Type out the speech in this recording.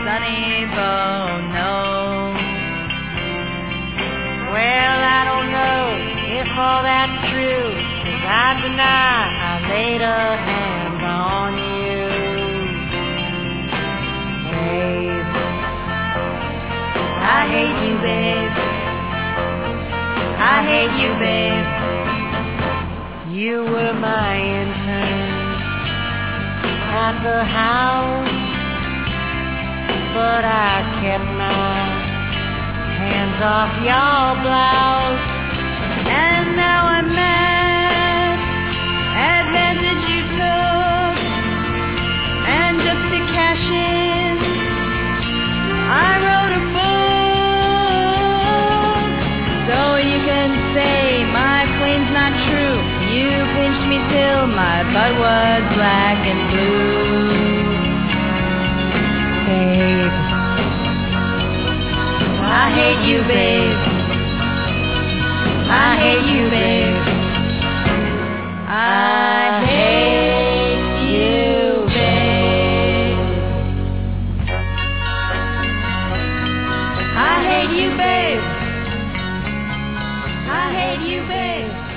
Sonny Bono. Well, I don't know if all that's true, 'cause I deny I laid a hand on you. Babe, I hate you, babe. I hate you, babe. You were my intern at the house, but I kept my hands off your blouse. And now I'm mad, advantage you took, and just to cash in, I wrote a book. So you can say my claim's not true. You pinched me till my butt was black and blue. Babe, I hate you, babe. I hate you, babe. I hate you, babe. I hate you, babe. I hate you, babe.